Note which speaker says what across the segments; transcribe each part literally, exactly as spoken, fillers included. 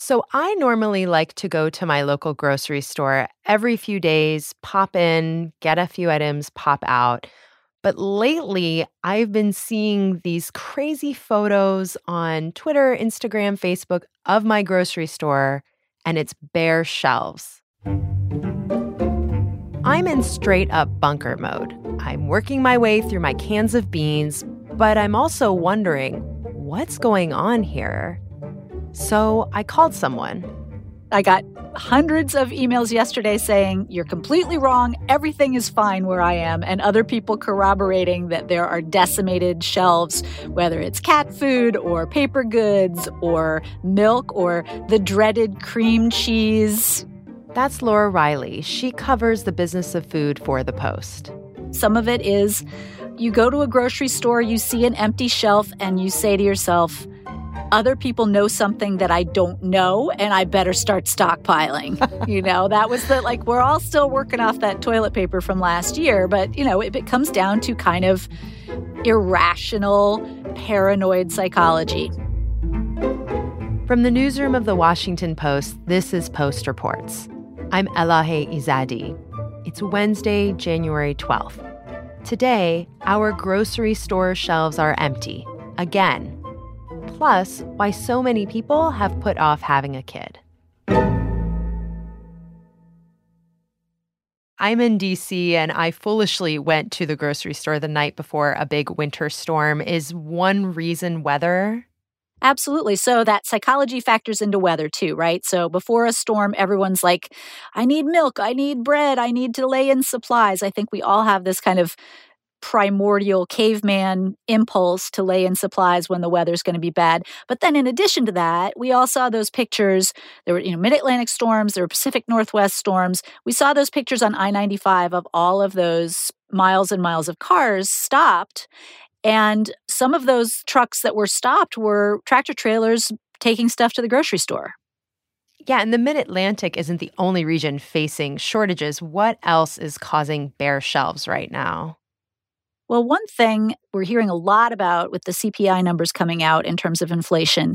Speaker 1: So I normally like to go to my local grocery store every few days, pop in, get a few items, pop out. But lately, I've been seeing these crazy photos on Twitter, Instagram, Facebook of my grocery store, and it's bare shelves. I'm in straight up bunker mode. I'm working my way through my cans of beans, but I'm also wondering, what's going on here? So I called someone.
Speaker 2: I got hundreds of emails yesterday saying, you're completely wrong, everything is fine where I am, and other people corroborating that there are decimated shelves, whether it's cat food or paper goods or milk or the dreaded cream cheese.
Speaker 1: That's Laura Riley. She covers the business of food for The Post.
Speaker 2: Some of it is you go to a grocery store, you see an empty shelf, and you say to yourself, other people know something that I don't know, and I better start stockpiling. You know, that was the, like, we're all still working off that toilet paper from last year, but, you know, it, it comes down to kind of irrational, paranoid psychology.
Speaker 1: From the newsroom of The Washington Post, this is Post Reports. I'm Elahe Izadi. It's Wednesday, January twelfth. Today, our grocery store shelves are empty, again. Plus, why so many people have put off having a kid. I'm in D C, and I foolishly went to the grocery store the night before a big winter storm. Is one reason weather?
Speaker 2: Absolutely. So that psychology factors into weather too, right? So before a storm, everyone's like, I need milk, I need bread, I need to lay in supplies. I think we all have this kind of primordial caveman impulse to lay in supplies when the weather's going to be bad. But then in addition to that, we all saw those pictures. There were, you know, mid-Atlantic storms, there were Pacific Northwest storms. We saw those pictures on I ninety-five of all of those miles and miles of cars stopped. And some of those trucks that were stopped were tractor trailers taking stuff to the grocery store.
Speaker 1: Yeah, and the Mid-Atlantic isn't the only region facing shortages. What else is causing bare shelves right now?
Speaker 2: Well, one thing we're hearing a lot about with the C P I numbers coming out in terms of inflation.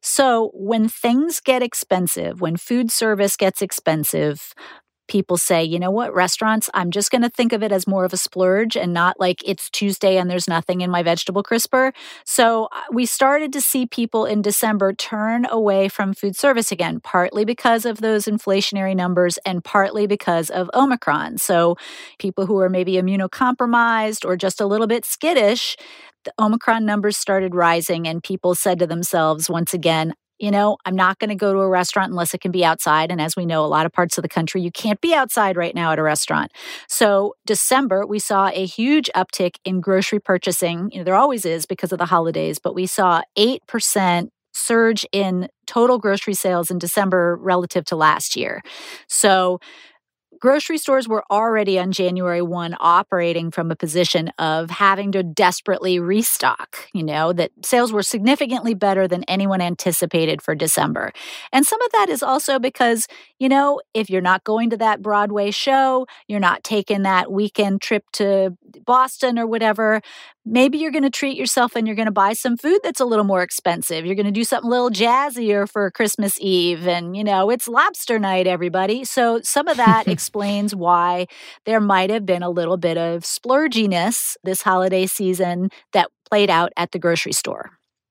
Speaker 2: So when things get expensive, when food service gets expensive, people say, you know what, restaurants, I'm just going to think of it as more of a splurge and not like it's Tuesday and there's nothing in my vegetable crisper. So we started to see people in December turn away from food service again, partly because of those inflationary numbers and partly because of Omicron. So people who are maybe immunocompromised or just a little bit skittish, the Omicron numbers started rising and people said to themselves, once again, you know, I'm not going to go to a restaurant unless it can be outside. And as we know, a lot of parts of the country, you can't be outside right now at a restaurant. So December, we saw a huge uptick in grocery purchasing. You know, there always is because of the holidays, but we saw eight percent surge in total grocery sales in December relative to last year. So grocery stores were already on January first operating from a position of having to desperately restock, you know, that sales were significantly better than anyone anticipated for December. And some of that is also because, you know, if you're not going to that Broadway show, you're not taking that weekend trip to Boston or whatever, maybe you're going to treat yourself and you're going to buy some food that's a little more expensive. You're going to do something a little jazzier for Christmas Eve. And, you know, it's lobster night, everybody. So some of that explains why there might have been a little bit of splurginess this holiday season that played out at the grocery store.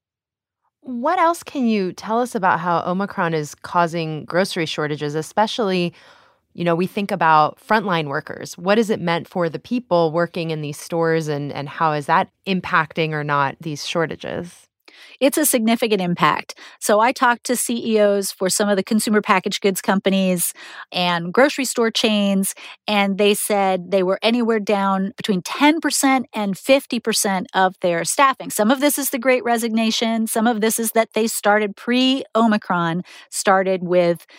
Speaker 1: What else can you tell us about how Omicron is causing grocery shortages, especially, you know, we think about frontline workers. What has it meant for the people working in these stores, and, and how is that impacting or not these shortages?
Speaker 2: It's a significant impact. So I talked to C E Os for some of the consumer packaged goods companies and grocery store chains, and they said they were anywhere down between ten percent and fifty percent of their staffing. Some of this is the Great Resignation. Some of this is that they started pre-Omicron, started with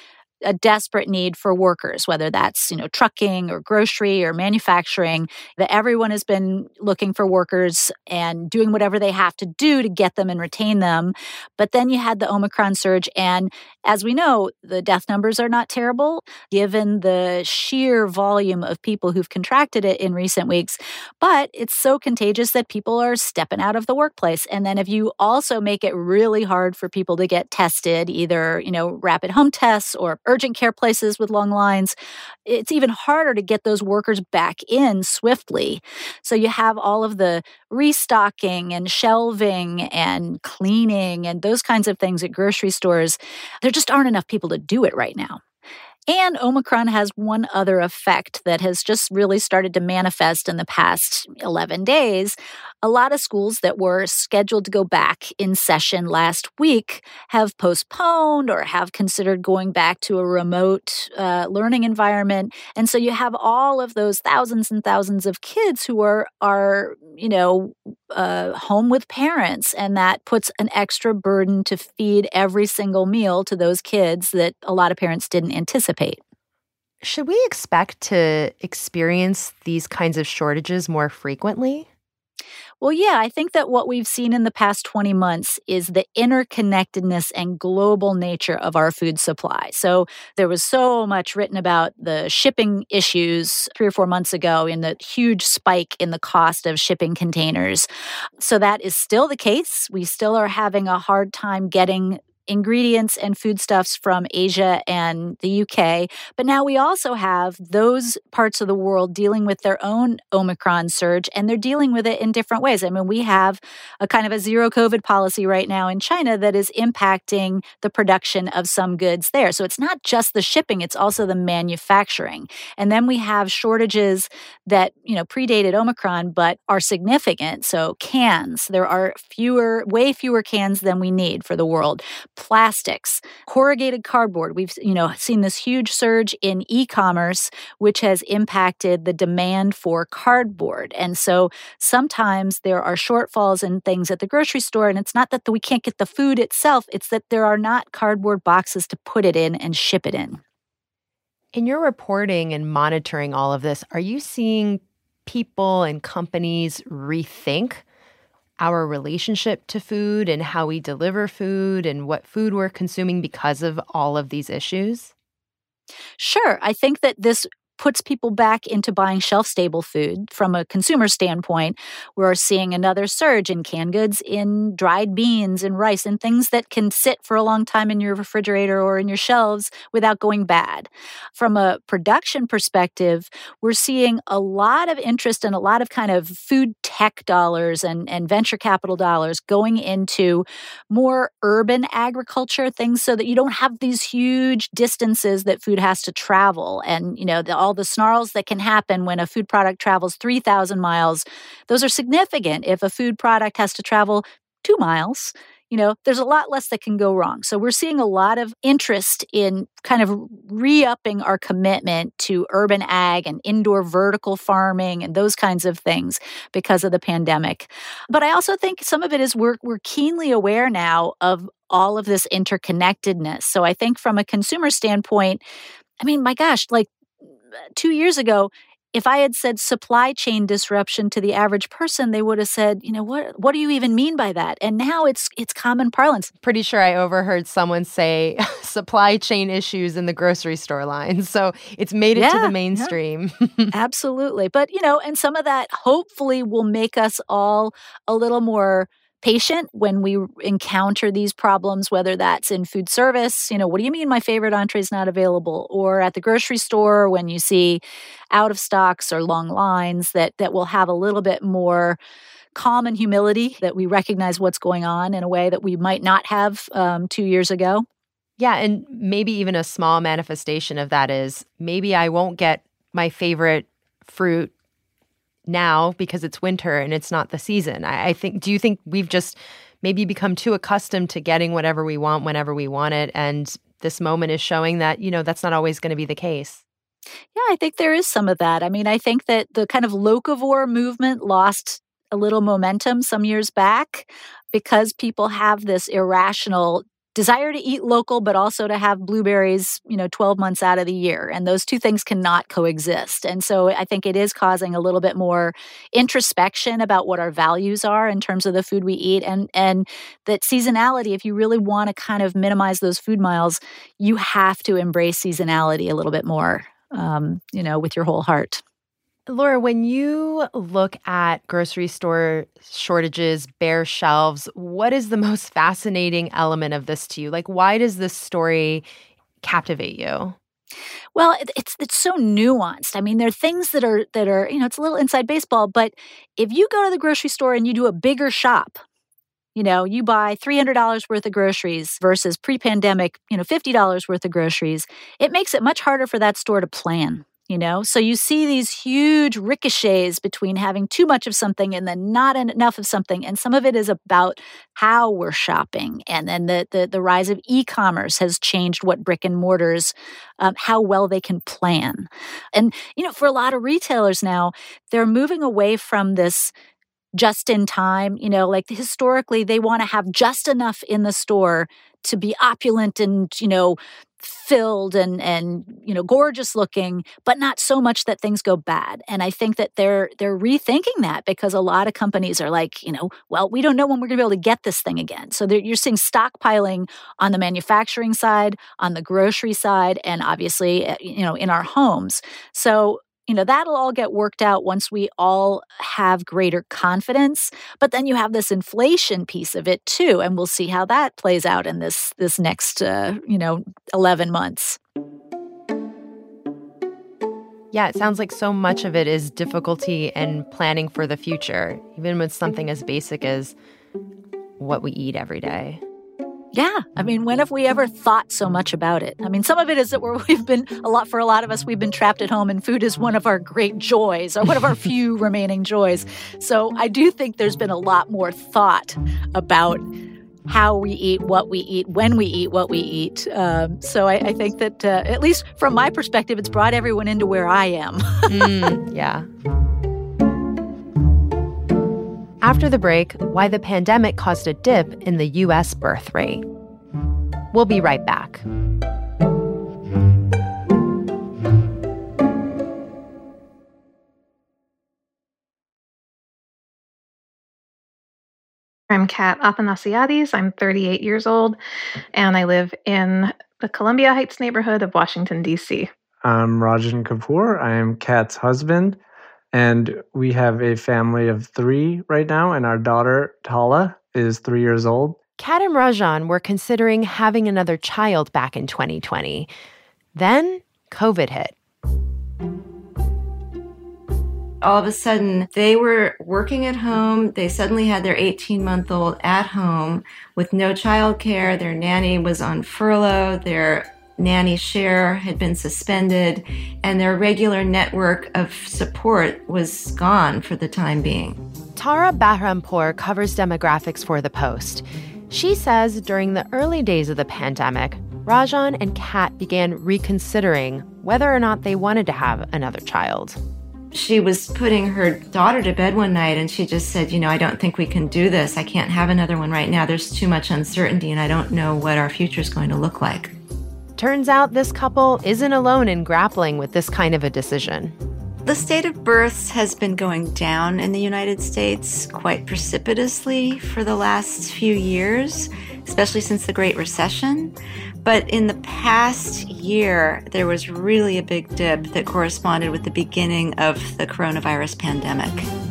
Speaker 2: a desperate need for workers, whether that's, you know, trucking or grocery or manufacturing, that everyone has been looking for workers and doing whatever they have to do to get them and retain them. But then you had the Omicron surge. And as we know, the death numbers are not terrible given the sheer volume of people who've contracted it in recent weeks. But it's so contagious that people are stepping out of the workplace. And then if you also make it really hard for people to get tested, either, you know, rapid home tests or urgent care places with long lines, it's even harder to get those workers back in swiftly. So you have all of the restocking and shelving and cleaning and those kinds of things at grocery stores. There just aren't enough people to do it right now. And Omicron has one other effect that has just really started to manifest in the past eleven days. A lot of schools that were scheduled to go back in session last week have postponed or have considered going back to a remote uh, learning environment. And so you have all of those thousands and thousands of kids who are, are you know, uh, home with parents. And that puts an extra burden to feed every single meal to those kids that a lot of parents didn't anticipate.
Speaker 1: Should we expect to experience these kinds of shortages more frequently?
Speaker 2: Well, yeah, I think that what we've seen in the past twenty months is the interconnectedness and global nature of our food supply. So there was so much written about the shipping issues three or four months ago in the huge spike in the cost of shipping containers. So that is still the case. We still are having a hard time getting ingredients and foodstuffs from Asia and the U K. But now we also have those parts of the world dealing with their own Omicron surge, and they're dealing with it in different ways. I mean, we have a kind of a zero COVID policy right now in China that is impacting the production of some goods there. So it's not just the shipping, it's also the manufacturing. And then we have shortages that, you know, predated Omicron, but are significant. So cans, there are fewer, way fewer cans than we need for the world. Plastics, corrugated cardboard. We've, you know, seen this huge surge in e-commerce, which has impacted the demand for cardboard. And so sometimes there are shortfalls in things at the grocery store, and it's not that we can't get the food itself, it's that there are not cardboard boxes to put it in and ship it in.
Speaker 1: In your reporting and monitoring all of this, are you seeing people and companies rethink our relationship to food and how we deliver food and what food we're consuming because of all of these issues?
Speaker 2: Sure. I think that this puts people back into buying shelf-stable food. From a consumer standpoint, we're seeing another surge in canned goods, in dried beans and rice, and things that can sit for a long time in your refrigerator or in your shelves without going bad. From a production perspective, we're seeing a lot of interest and a lot of kind of food tech dollars and, and venture capital dollars going into more urban agriculture, things so that you don't have these huge distances that food has to travel. And, you know, the, all the snarls that can happen when a food product travels three thousand miles, those are significant. If a food product has to travel two miles, you know, there's a lot less that can go wrong. So we're seeing a lot of interest in kind of re-upping our commitment to urban ag and indoor vertical farming and those kinds of things because of the pandemic. But I also think some of it is we're, we're keenly aware now of all of this interconnectedness. So I think from a consumer standpoint, I mean, my gosh, like, two years ago, if I had said supply chain disruption to the average person, they would have said, you know, what what do you even mean by that? And now it's it's common parlance.
Speaker 1: Pretty sure I overheard someone say supply chain issues in the grocery store line. So it's made it
Speaker 2: yeah,
Speaker 1: to the mainstream.
Speaker 2: Yeah. Absolutely. But, you know, and some of that hopefully will make us all a little more patient when we encounter these problems, whether that's in food service, you know, what do you mean my favorite entree is not available? Or at the grocery store when you see out of stocks or long lines, that that will have a little bit more calm and humility, that we recognize what's going on in a way that we might not have um, two years ago.
Speaker 1: Yeah, and maybe even a small manifestation of that is maybe I won't get my favorite fruit now because it's winter and it's not the season. I, I think, do you think we've just maybe become too accustomed to getting whatever we want whenever we want it? And this moment is showing that, you know, that's not always going to be the case.
Speaker 2: Yeah, I think there is some of that. I mean, I think that the kind of locavore movement lost a little momentum some years back because people have this irrational desire to eat local, but also to have blueberries, you know, twelve months out of the year. And those two things cannot coexist. And so I think it is causing a little bit more introspection about what our values are in terms of the food we eat. And, and that seasonality, if you really want to kind of minimize those food miles, you have to embrace seasonality a little bit more, um, you know, with your whole heart.
Speaker 1: Laura, when you look at grocery store shortages, bare shelves, what is the most fascinating element of this to you? Like, why does this story captivate you?
Speaker 2: Well, it, it's it's so nuanced. I mean, there are things that are that are, you know, it's a little inside baseball, but if you go to the grocery store and you do a bigger shop, you know, you buy three hundred dollars worth of groceries versus pre-pandemic, you know, fifty dollars worth of groceries, it makes it much harder for that store to plan. You know, so you see these huge ricochets between having too much of something and then not enough of something. And some of it is about how we're shopping. And then the the, the rise of e-commerce has changed what brick and mortars, um, how well they can plan. And, you know, for a lot of retailers now, they're moving away from this just in time, you know, like historically they want to have just enough in the store to be opulent and, you know, filled and, and, you know, gorgeous looking, but not so much that things go bad. And I think that they're, they're rethinking that because a lot of companies are like, you know, well, we don't know when we're going to be able to get this thing again. So you're seeing stockpiling on the manufacturing side, on the grocery side, and obviously, you know, in our homes. So, you know, that'll all get worked out once we all have greater confidence. But then you have this inflation piece of it too, and we'll see how that plays out in this this next, uh, you know, eleven months.
Speaker 1: Yeah, it sounds like so much of it is difficulty and planning for the future, even with something as basic as what we eat every day.
Speaker 2: Yeah. I mean, when have we ever thought so much about it? I mean, some of it is that we're, we've been, a lot for a lot of us, we've been trapped at home and food is one of our great joys or one of our few remaining joys. So I do think there's been a lot more thought about how we eat, what we eat, when we eat, what we eat. Um, so I, I think that, uh, at least from my perspective, it's brought everyone into where I am.
Speaker 1: mm, yeah. After the break, why the pandemic caused a dip in the U S birth rate. We'll be right back.
Speaker 3: I'm Kat Athanasiadis. I'm thirty-eight years old, and I live in the Columbia Heights neighborhood of Washington, D C.
Speaker 4: I'm Rajan Kapoor. I am Kat's husband. And we have a family of three right now, and our daughter, Tala, is three years old.
Speaker 1: Kat and Rajan were considering having another child back in twenty twenty. Then COVID hit.
Speaker 5: All of a sudden, they were working at home. They suddenly had their eighteen-month-old at home with no childcare. Their nanny was on furlough. Their nanny share had been suspended, and their regular network of support was gone for the time being.
Speaker 1: Tara Bahrampour covers demographics for The Post. She says during the early days of the pandemic, Rajan and Kat began reconsidering whether or not they wanted to have another child.
Speaker 5: She was putting her daughter to bed one night, and she just said, you know, I don't think we can do this. I can't have another one right now. There's too much uncertainty, and I don't know what our future is going to look like.
Speaker 1: Turns out this couple isn't alone in grappling with this kind of a decision.
Speaker 6: The state of births has been going down in the United States quite precipitously for the last few years, especially since the Great Recession. But in the past year, there was really a big dip that corresponded with the beginning of the coronavirus pandemic.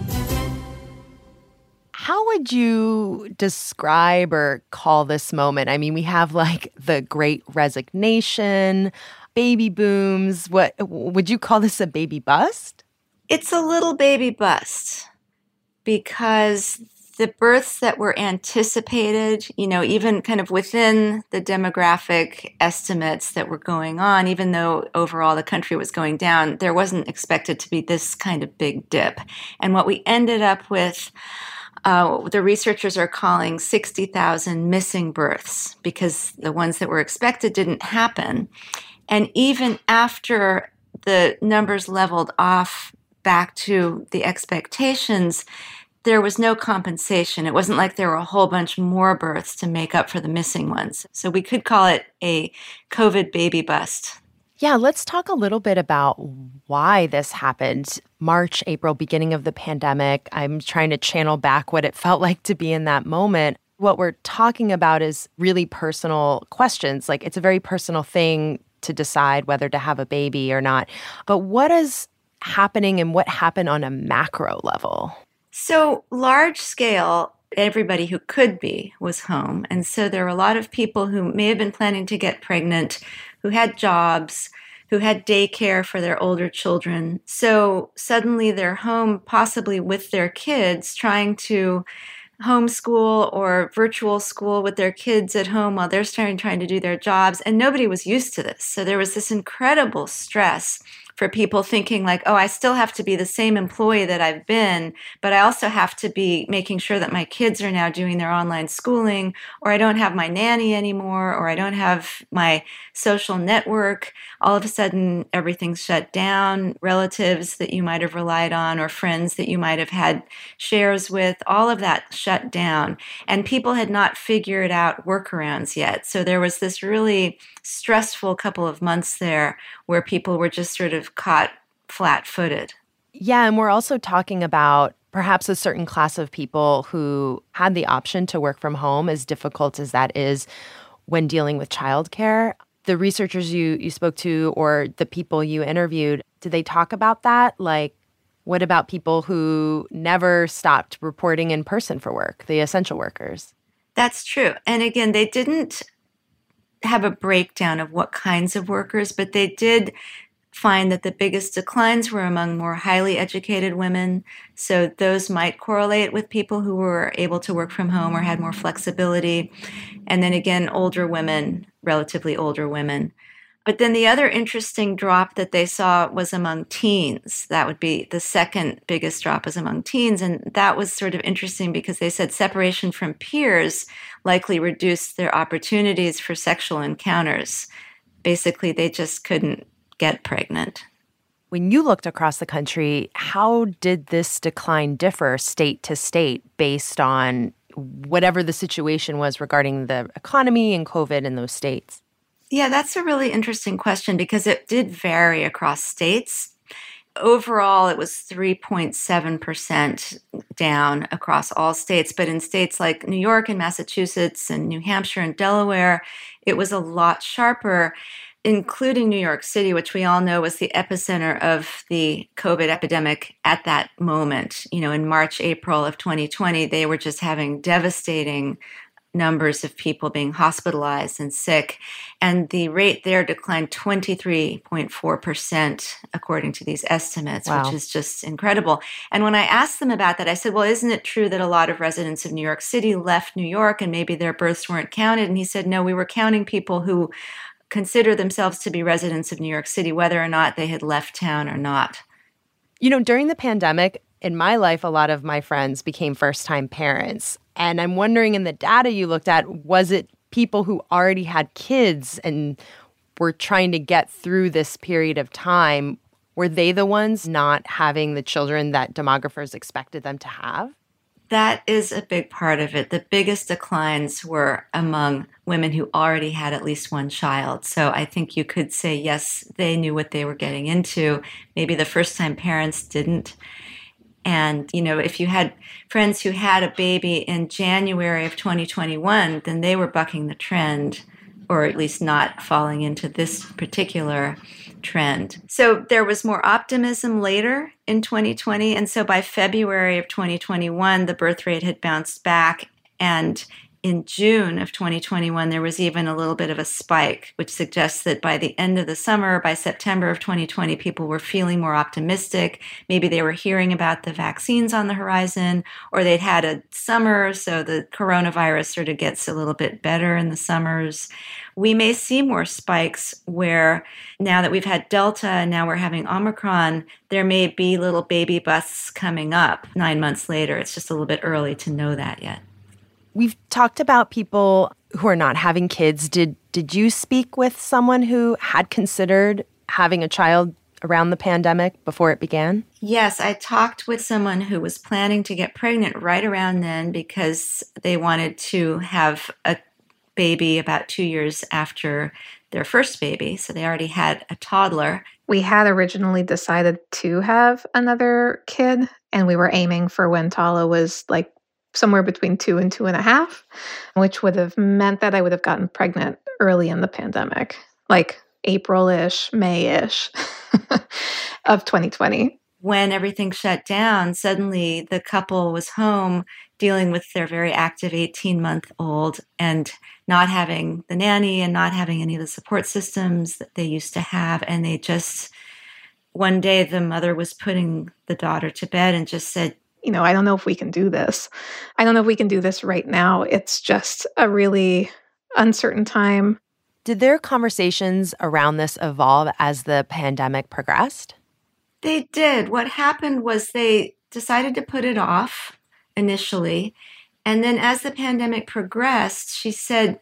Speaker 1: How would you describe or call this moment? I mean, we have like the Great Resignation, baby booms. What would you call this, a baby bust?
Speaker 6: It's a little baby bust because the births that were anticipated, you know, even kind of within the demographic estimates that were going on, even though overall the country was going down, there wasn't expected to be this kind of big dip. And what we ended up with, Uh, the researchers are calling sixty thousand missing births because the ones that were expected didn't happen. And even after the numbers leveled off back to the expectations, there was no compensation. It wasn't like there were a whole bunch more births to make up for the missing ones. So we could call it a COVID baby bust.
Speaker 1: Yeah, let's talk a little bit about why this happened. March, April, beginning of the pandemic. I'm trying to channel back what it felt like to be in that moment. What we're talking about is really personal questions. Like, it's a very personal thing to decide whether to have a baby or not. But what is happening and what happened on a macro level?
Speaker 6: So large scale, everybody who could be was home. And so there were a lot of people who may have been planning to get pregnant, who had jobs, who had daycare for their older children. So suddenly they're home, possibly with their kids, trying to homeschool or virtual school with their kids at home while they're starting trying to do their jobs. And nobody was used to this. So there was this incredible stress for people thinking like, oh, I still have to be the same employee that I've been, but I also have to be making sure that my kids are now doing their online schooling, or I don't have my nanny anymore, or I don't have my social network. All of a sudden, everything's shut down. Relatives that you might have relied on or friends that you might have had shares with, all of that shut down. And people had not figured out workarounds yet. So there was this really stressful couple of months there where people were just sort of caught flat-footed.
Speaker 1: Yeah, and we're also talking about perhaps a certain class of people who had the option to work from home, as difficult as that is when dealing with childcare. The researchers you, you spoke to or the people you interviewed, did they talk about that? Like, what about people who never stopped reporting in person for work, the essential workers?
Speaker 6: That's true. And again, they didn't have a breakdown of what kinds of workers, but they did find that the biggest declines were among more highly educated women. So those might correlate with people who were able to work from home or had more flexibility. And then again, older women, relatively older women. But then the other interesting drop that they saw was among teens. That would be the second biggest drop is among teens. And that was sort of interesting because they said separation from peers likely reduced their opportunities for sexual encounters. Basically, they just couldn't get pregnant.
Speaker 1: When you looked across the country, how did this decline differ state to state based on whatever the situation was regarding the economy and COVID in those states?
Speaker 6: Yeah, that's a really interesting question because it did vary across states. Overall, it was three point seven percent down across all states. But in states like New York and Massachusetts and New Hampshire and Delaware, it was a lot sharper, including New York City, which we all know was the epicenter of the COVID epidemic at that moment. You know, in March, April of twenty twenty, they were just having devastating numbers of people being hospitalized and sick. And the rate there declined twenty-three point four percent, according to these estimates, wow. Which is just incredible. And when I asked them about that, I said, well, isn't it true that a lot of residents of New York City left New York and maybe their births weren't counted? And he said, no, we were counting people who consider themselves to be residents of New York City, whether or not they had left town or not.
Speaker 1: You know, during the pandemic, in my life, a lot of my friends became first-time parents. And I'm wondering, in the data you looked at, was it people who already had kids and were trying to get through this period of time? Were they the ones not having the children that demographers expected them to have?
Speaker 6: That is a big part of it. The biggest declines were among women who already had at least one child. So I think you could say, yes, they knew what they were getting into. Maybe the first-time parents didn't. And, you know, if you had friends who had a baby in January of twenty twenty-one, then they were bucking the trend, or at least not falling into this particular trend. So there was more optimism later in twenty twenty. And so by February of twenty twenty-one, the birth rate had bounced back. And in June of twenty twenty-one, there was even a little bit of a spike, which suggests that by the end of the summer, by September of twenty twenty, people were feeling more optimistic. Maybe they were hearing about the vaccines on the horizon, or they'd had a summer, so the coronavirus sort of gets a little bit better in the summers. We may see more spikes where now that we've had Delta and now we're having Omicron, there may be little baby busts coming up nine months later. It's just a little bit early to know that yet.
Speaker 1: We've talked about people who are not having kids. Did did you speak with someone who had considered having a child around the pandemic before it began?
Speaker 5: Yes, I talked with someone who was planning to get pregnant right around then because they wanted to have a baby about two years after their first baby. So they already had a toddler.
Speaker 3: We had originally decided to have another kid, and we were aiming for when Tala was like somewhere between two and two and a half, which would have meant that I would have gotten pregnant early in the pandemic, like April-ish, May-ish of twenty twenty.
Speaker 5: When everything shut down, suddenly the couple was home dealing with their very active eighteen-month-old and not having the nanny and not having any of the support systems that they used to have. And they just, one day the mother was putting the daughter to bed and just said,
Speaker 3: you know, I don't know if we can do this. I don't know if we can do this right now. It's just a really uncertain time.
Speaker 1: Did their conversations around this evolve as the pandemic progressed?
Speaker 5: They did. What happened was they decided to put it off initially. And then as the pandemic progressed, she said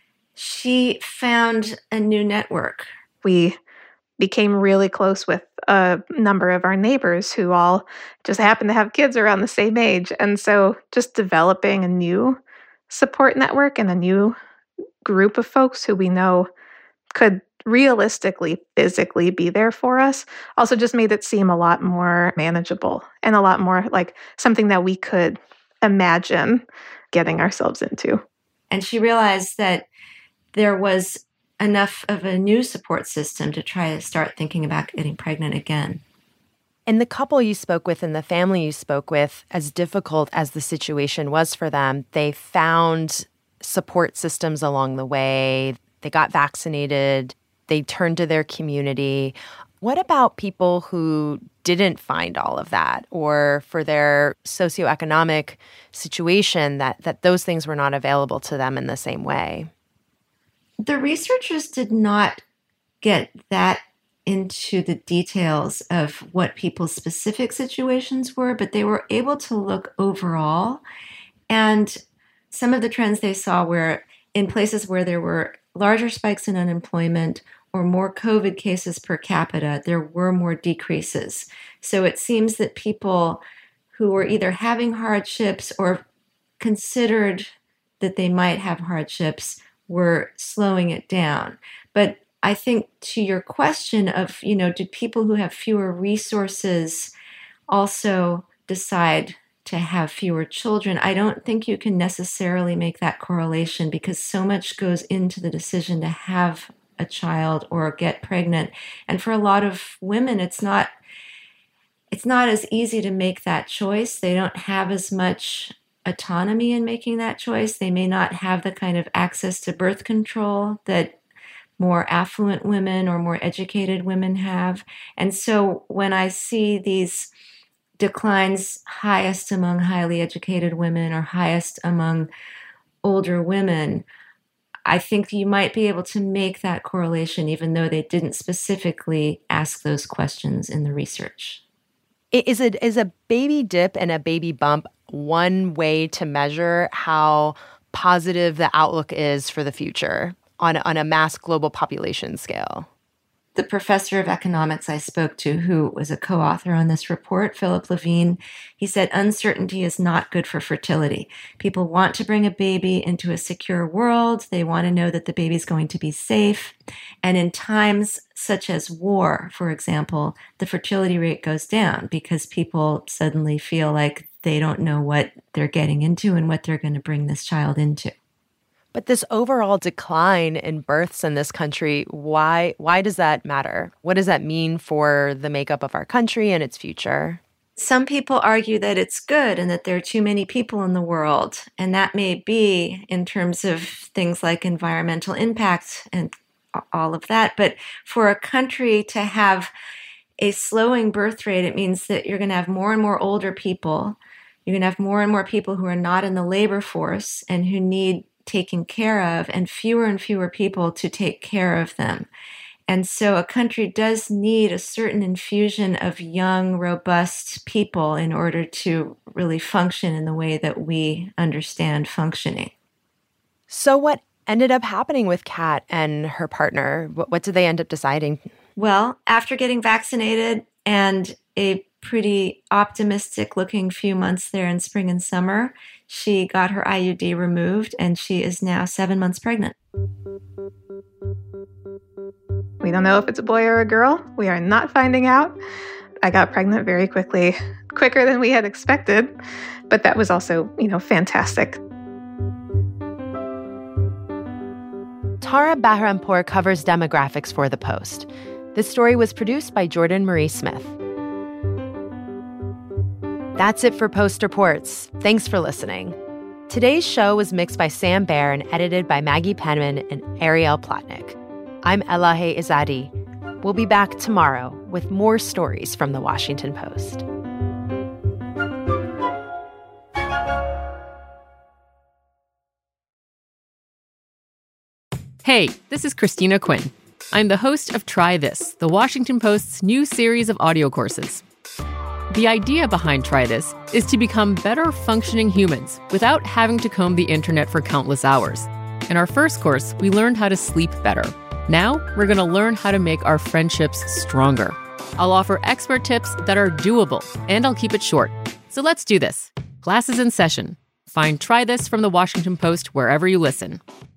Speaker 5: she found a new network.
Speaker 3: We became really close with a number of our neighbors who all just happened to have kids around the same age. And so just developing a new support network and a new group of folks who we know could realistically, physically be there for us also just made it seem a lot more manageable and a lot more like something that we could imagine getting ourselves into.
Speaker 5: And she realized that there was enough of a new support system to try to start thinking about getting pregnant again.
Speaker 1: And the couple you spoke with and the family you spoke with, as difficult as the situation was for them, they found support systems along the way. They got vaccinated. They turned to their community. What about people who didn't find all of that, or for their socioeconomic situation that, that those things were not available to them in the same way?
Speaker 5: The researchers did not get that into the details of what people's specific situations were, but they were able to look overall. And some of the trends they saw were in places where there were larger spikes in unemployment or more COVID cases per capita, there were more decreases. So it seems that people who were either having hardships or considered that they might have hardships were slowing it down. But I think to your question of, you know, do people who have fewer resources also decide to have fewer children? I don't think you can necessarily make that correlation because so much goes into the decision to have a child or get pregnant. And for a lot of women, it's not it's not as easy to make that choice. They don't have as much autonomy in making that choice. They may not have the kind of access to birth control that more affluent women or more educated women have. And so when I see these declines highest among highly educated women or highest among older women, I think you might be able to make that correlation even though they didn't specifically ask those questions in the research.
Speaker 1: Is it is a baby dip and a baby bump one way to measure how positive the outlook is for the future on, on a mass global population scale?
Speaker 5: The professor of economics I spoke to, who was a co-author on this report, Philip Levine, he said uncertainty is not good for fertility. People want to bring a baby into a secure world. They want to know that the baby's going to be safe. And in times such as war, for example, the fertility rate goes down because people suddenly feel like they don't know what they're getting into and what they're going to bring this child into.
Speaker 1: But this overall decline in births in this country, why why does that matter? What does that mean for the makeup of our country and its future?
Speaker 5: Some people argue that it's good and that there are too many people in the world. And that may be in terms of things like environmental impact and all of that. But for a country to have a slowing birth rate, it means that you're going to have more and more older people. You're going to have more and more people who are not in the labor force and who need taken care of, and fewer and fewer people to take care of them. And so a country does need a certain infusion of young, robust people in order to really function in the way that we understand functioning.
Speaker 1: So what ended up happening with Kat and her partner? What, what did they end up deciding?
Speaker 5: Well, after getting vaccinated and a pretty optimistic looking few months there in spring and summer, she got her I U D removed and she is now seven months pregnant.
Speaker 3: We don't know if it's a boy or a girl. We are not finding out. I got pregnant very quickly, quicker than we had expected, but that was also, you know, fantastic.
Speaker 1: Tara Bahrampour covers demographics for The Post. This story was produced by Jordan Marie Smith. That's it for Post Reports. Thanks for listening. Today's show was mixed by Sam Baer and edited by Maggie Penman and Ariel Plotnick. I'm Elahe Izadi. We'll be back tomorrow with more stories from The Washington Post.
Speaker 7: Hey, this is Christina Quinn. I'm the host of Try This, The Washington Post's new series of audio courses. The idea behind Try This is to become better functioning humans without having to comb the internet for countless hours. In our first course, we learned how to sleep better. Now, we're going to learn how to make our friendships stronger. I'll offer expert tips that are doable, and I'll keep it short. So let's do this. Class is in session. Find Try This from The Washington Post wherever you listen.